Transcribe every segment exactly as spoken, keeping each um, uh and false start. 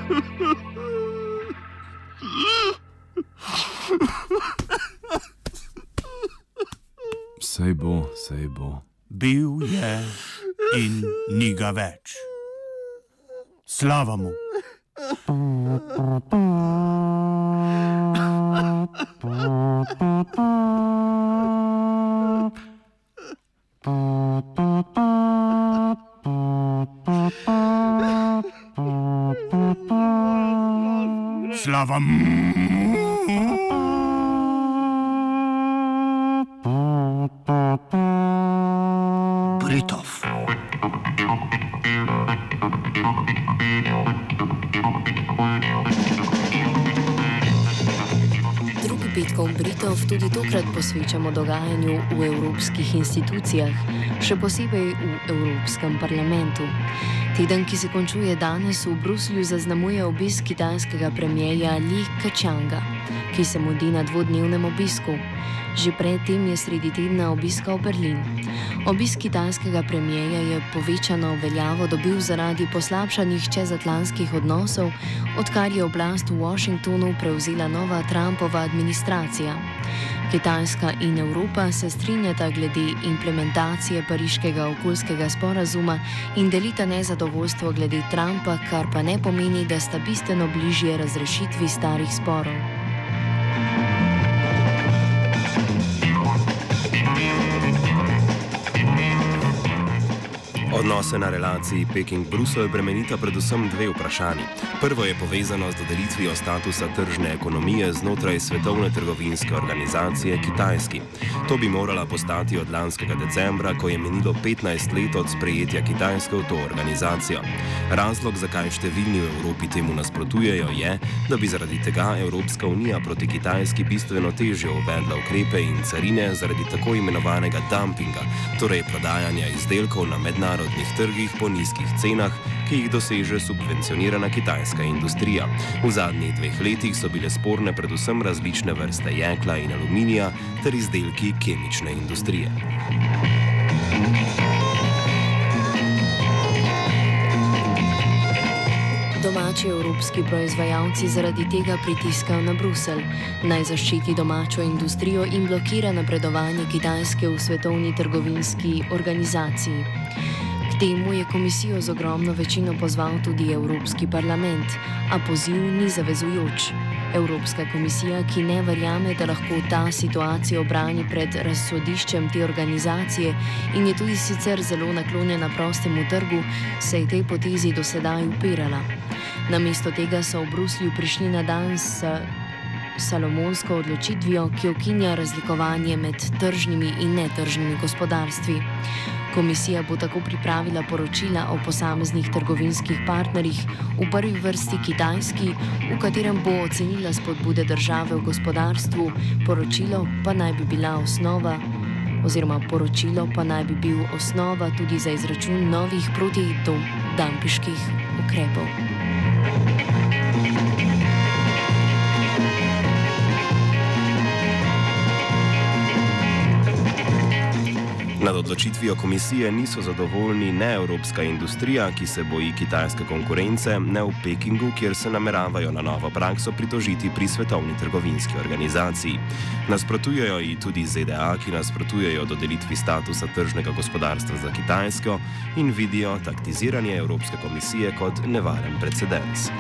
Sej bo, sej bo. Bil je in ni ga več. Slava mu. Slava mu. Britov. Drugi petkov Britov tudi tokrat posvečamo dogajanju v evropskih institucijah, še posebej v Evropskem parlamentu. Teden, ki se končuje danes, v Bruslju zaznamuje obisk kitajskega premierja Li Keqianga, ki se mudi na dvodnevnem obisku. Že predtem je sredi tedna obiskal Berlin. Obisk kitajskega premierja je povečano veljavo dobil zaradi poslabšanih čezatlantskih odnosov, odkar je oblast v Washingtonu prevzela nova Trumpova administracija. Kitajska in Evropa se strinjata glede implementacije pariškega okoljskega sporazuma in delita nezadovoljstvo glede Trumpa, kar pa ne pomeni, da sta bistveno bližje razrešitvi starih sporov. Odnose na relaciji Peking-Bruselj bremenita predvsem dve vprašanji. Prvo je povezano z dodelitvijo statusa tržne ekonomije znotraj Svetovne trgovinske organizacije Kitajski. To bi morala postati od lanskega decembra, ko je minilo petnajst let od sprejetja Kitajske v to organizacijo. Razlog, zakaj številni v Evropi temu nasprotujejo, je, da bi zaradi tega Evropska unija proti Kitajski bistveno težje uvedla ukrepe in carine zaradi tako imenovanega dumpinga, torej prodajanja izdelkov na mednarodnih trgih po nizkih cenah, ki jih doseže subvencionirana kitajska industrija. V zadnjih dveh letih so bile sporne predvsem različne vrste jekla in aluminija ter izdelki kemične industrije. Domači evropski proizvajalci zaradi tega pritiskajo na Bruselj, naj zaščiti domačo industrijo in blokira napredovanje Kitajske v Svetovni trgovinski organizaciji. K temu je komisijo z ogromno večino pozval tudi Evropski parlament, a poziv ni zavezujoč. Evropska komisija, ki ne verjame, da lahko ta situacijo brani pred razsodiščem te organizacije in je tudi sicer zelo naklonjena prostemu trgu, se je tej potezi do sedaj upirala. Namesto tega so v Bruslju prišli na dan s salomonsko odločitvijo, ki ukinja razlikovanje med tržnimi in netržnimi gospodarstvi. Komisija bo tako pripravila poročila o posameznih trgovinskih partnerjih, v prvi vrsti Kitajski, v katerem bo ocenila spodbude države v gospodarstvu, poročilo pa naj bi bila osnova, oziroma poročilo pa naj bi bil osnova tudi za izračun novih protidampiških ukrepov. Nad odločitvijo komisije niso zadovoljni ne evropska industrija, ki se boji kitajske konkurence, ne v Pekingu, kjer se nameravajo na novo prakso pritožiti pri Svetovni trgovinski organizaciji. Nasprotujejo ji tudi Z D A, ki nasprotujejo dodelitvi statusa tržnega gospodarstva za Kitajsko in vidijo taktiziranje Evropske komisije kot nevaren precedens.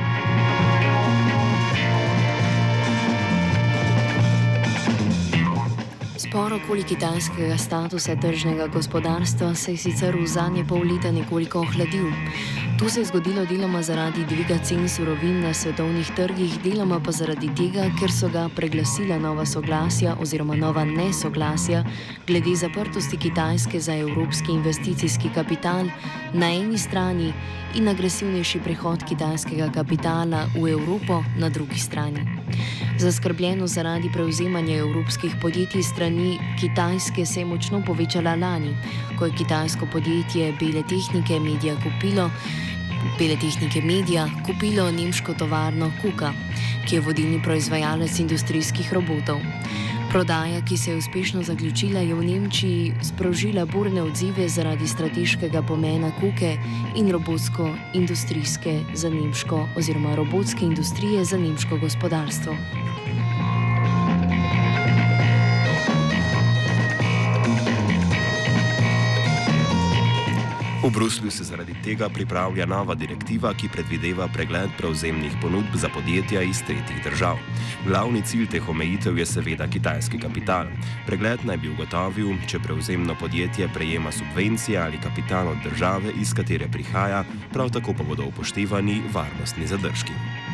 Spor okoli kitajskega statusa tržnega gospodarstva se je sicer v zadnje pol leta nekoliko ohladil. To se je zgodilo deloma zaradi dviga cen surovin na svetovnih trgih, deloma pa zaradi tega, ker so ga preglasila nova soglasja oziroma nova nesoglasja glede zaprtosti Kitajske za evropski investicijski kapital na eni strani in agresivnejši prehod kitajskega kapitala v Evropo na drugi strani. Zaskrbljenost zaradi prevzemanja evropskih podjetij strani Kitajske se je močno povečala lani, ko je kitajsko podjetje Bele tehnike Media kupilo, Bele tehnike Media kupilo nemško tovarno Kuka, ki je vodilni proizvajalec industrijskih robotov. Prodaja, ki se je uspešno zaključila, je v Nemčiji sprožila burne odzive zaradi strateškega pomena kuke in robotsko-industrijske za nemško oziroma robotske industrije za nemško gospodarstvo. V Bruslju se zaradi tega pripravlja nova direktiva, ki predvideva pregled prevzemnih ponudb za podjetja iz tretjih držav. Glavni cilj teh omejitev je seveda kitajski kapital. Pregled naj bi ugotovil, če prevzemno podjetje prejema subvencije ali kapital od države, iz katere prihaja, prav tako pa bodo upoštevani varnostni zadržki.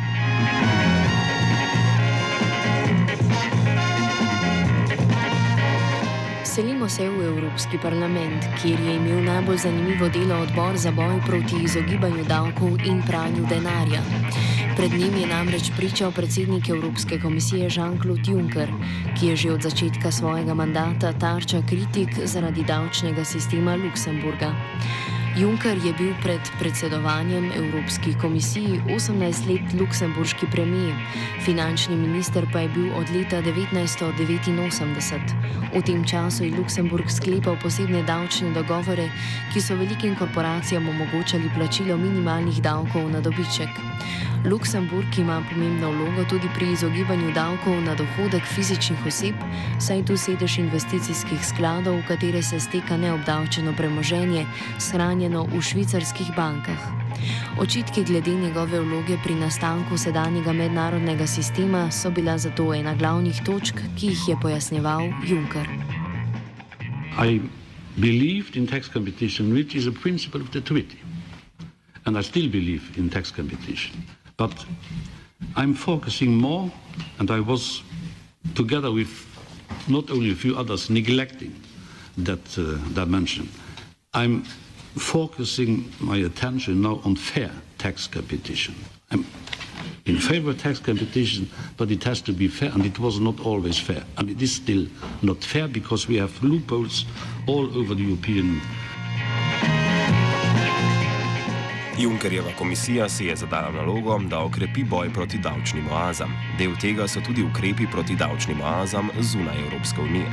Selimo se v Evropski parlament, kjer je imel najbolj zanimivo delo odbor za boj proti izogibanju davkov in pranju denarja. Pred njim je namreč pričal predsednik Evropske komisije Jean-Claude Juncker, ki je že od začetka svojega mandata tarča kritik zaradi davčnega sistema Luksemburga. Juncker je bil pred predsedovanjem Evropski komisiji osemnajst let luksemburški premijer, finančni minister pa je bil od leta devetnajststo devetinosemdeset. V tem času je Luksemburg sklepal posebne davčne dogovore, ki so velikim korporacijam omogočali plačilo minimalnih davkov na dobiček. Luksemburg ima pomembno vlogo tudi pri izogibanju davkov na dohodek fizičnih oseb, saj tu sedež investicijskih skladov, v katere se steka neobdavčeno premoženje, shranjeno v švicarskih bankah. Očitki glede njegove vloge pri nastanku sedanjega mednarodnega sistema so bila zato ena glavnih točk, ki jih je pojasnjeval Juncker. I believed in tax competition, which is a principle of the treaty. And I still believe in tax competition. But I'm focusing more, and I was, together with not only a few others, neglecting that uh, dimension. I'm focusing my attention now on fair tax competition. I'm in favor of tax competition, but it has to be fair, and it was not always fair. And it is still not fair because we have loopholes all over the European Union. Junckerjeva komisija si je zadala nalogo, da okrepi boj proti davčnim oazam. Del tega so tudi ukrepi proti davčnim oazam zunaj Evropske unije.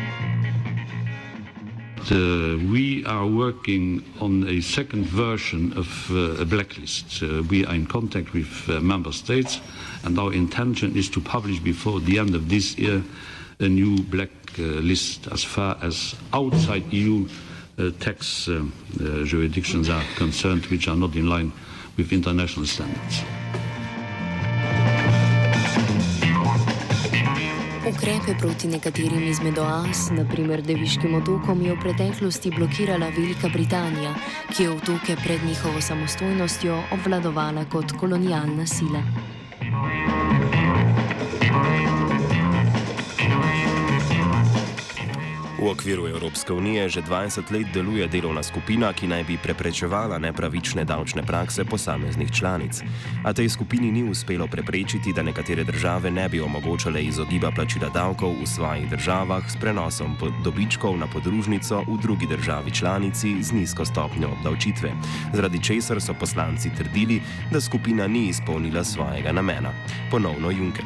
Uh, we are working on a second version of uh, a blacklist. Uh, we are in contact with uh, member states, and our intention is to publish before the end of this year a new black uh, list as far as outside E U Uh, tax uh, uh, jurisdictions are concerned, which are not in line with international standards. Ukrepe proti nekaterim izmed oaz, naprimer Deviškim otokom, je v preteklosti blokirala Velika Britanija, ki je otoke pred njihovo samostojnostjo obvladovala kot kolonialna sila. V okviru Evropske unije že dvajset let deluje delovna skupina, ki naj bi preprečevala nepravične davčne prakse posameznih članic. A tej skupini ni uspelo preprečiti, da nekatere države ne bi omogočale izogiba plačila davkov v svojih državah s prenosom dobičkov na podružnico v drugi državi članici z nizko stopnjo obdavčitve, zaradi česar so poslanci trdili, da skupina ni izpolnila svojega namena. Ponovno Juncker.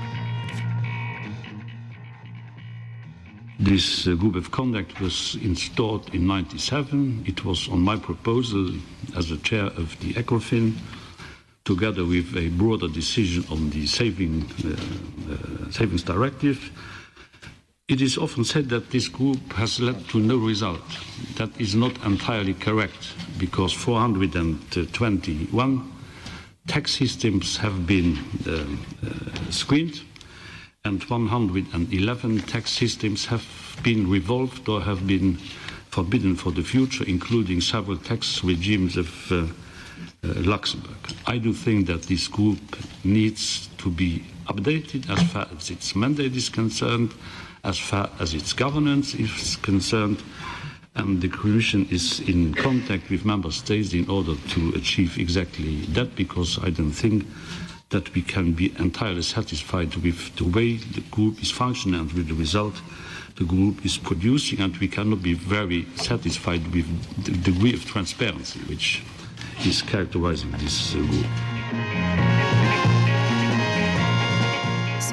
This uh, group of conduct was installed in ninety-seven. It was on my proposal as the chair of the ECOFIN, together with a broader decision on the saving, uh, uh, savings directive. It is often said that this group has led to no result. That is not entirely correct, because four hundred twenty-one tax systems have been uh, uh, screened, and one hundred eleven tax systems have been revolved or have been forbidden for the future, including several tax regimes of uh, uh, Luxembourg. I do think that this group needs to be updated as far as its mandate is concerned, as far as its governance is concerned, and the Commission is in contact with Member States in order to achieve exactly that, because I don't think that we can be entirely satisfied with the way the group is functioning and with the result the group is producing, and we cannot be very satisfied with the degree of transparency which is characterizing this uh, group. Svoje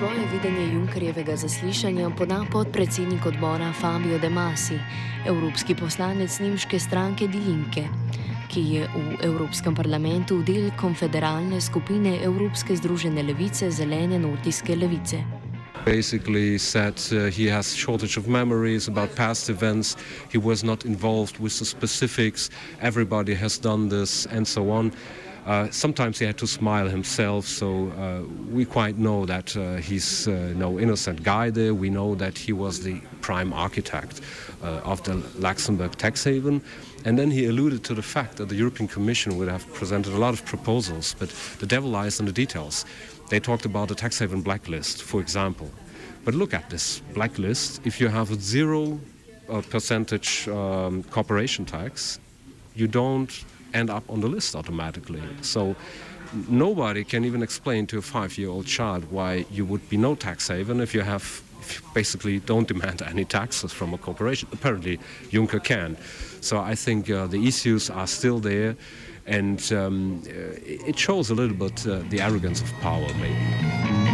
vodenje Junckerjevega zaslišanja poda podpredsednik odbora Fabio De Masi, evropski poslanec nemške stranke Die Linke, ki je v Evropskem parlamentu del konfederalne skupine Evropske združene levice Zelene nordijske levice. Basically said uh, he has shortage of memories about past events, he was not involved with the specifics, everybody has done this and so on. Uh, sometimes he had to smile himself, so uh, we quite know that uh, he's uh, no innocent guy there. We know that he was the prime architect uh, of the Luxembourg tax haven. And then he alluded to the fact that the European Commission would have presented a lot of proposals, but the devil lies in the details. They talked about the tax haven blacklist, for example. But look at this blacklist. If you have a zero uh, percentage um, corporation tax, you don't end up on the list automatically. So nobody can even explain to a five-year-old child why you would be no tax haven if you have if you basically don't demand any taxes from a corporation. Apparently Juncker can. So I think uh, the issues are still there, and um, it shows a little bit uh, the arrogance of power maybe.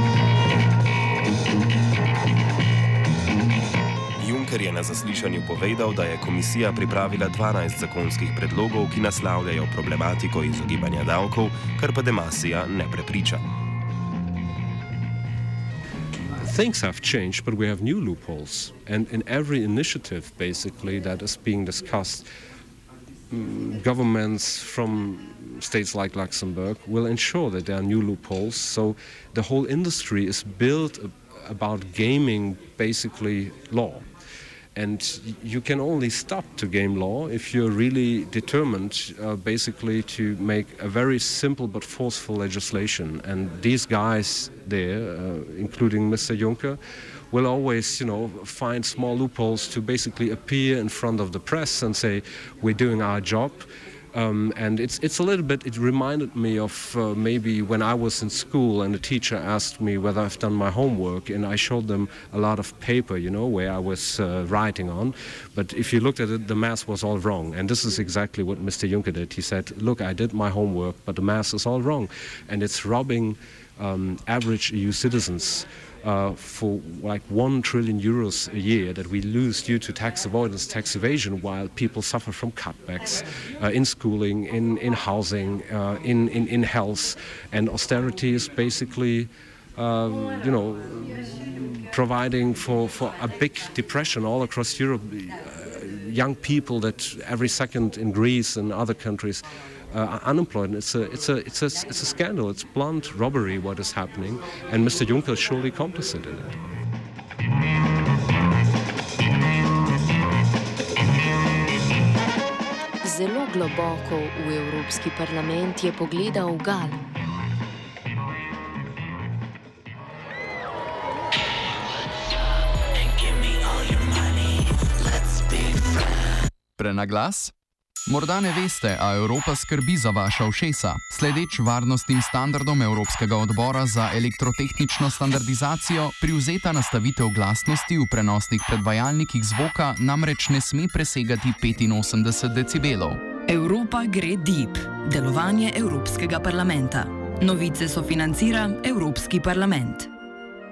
Juncker je na zaslišanju povedal, da je komisija pripravila dvanajst zakonskih predlogov, ki naslavljajo problematiko izogibanja davkov, kar pa De Masija ne prepriča. Things have changed, but we have new loopholes. And in every initiative, basically, that is being discussed, um, governments from states like Luxembourg will ensure that there are new loopholes. So the whole industry is built about gaming, basically, law. And you can only stop to game law if you're really determined, uh, basically, to make a very simple but forceful legislation. And these guys there, uh, including Mister Juncker, will always, you know, find small loopholes to basically appear in front of the press and say, we're doing our job. Um, and it's it's a little bit, it reminded me of uh, maybe when I was in school and the teacher asked me whether I've done my homework, and I showed them a lot of paper, you know, where I was uh, writing on. But if you looked at it, the math was all wrong. And this is exactly what Mister Juncker did. He said, look, I did my homework, but the math is all wrong. And it's robbing um, average E U citizens Uh, for like one trillion euros a year that we lose due to tax avoidance, tax evasion, while people suffer from cutbacks uh, in schooling, in, in housing, uh, in, in, in health. And austerity is basically, uh, you know, providing for, for a big depression all across Europe. Uh, young people that every second in Greece and other countries Uh, are unemployed. It's a, it's a, it's a, it's a scandal. It's blunt robbery what is happening, and Mister Juncker is surely complicit in it. Zelo globoko v Evropski parlament je pogledal Gal. Prenaglas? Morda ne veste, a Evropa skrbi za vaša ušesa. Sledeč varnostnim standardom Evropskega odbora za elektrotehnično standardizacijo, privzeta nastavitev glasnosti v prenosnih predvajalnikih zvoka namreč ne sme presegati petinosemdeset decibelov. Evropa gre deep. Delovanje Evropskega parlamenta. Novice sofinancira Evropski parlament.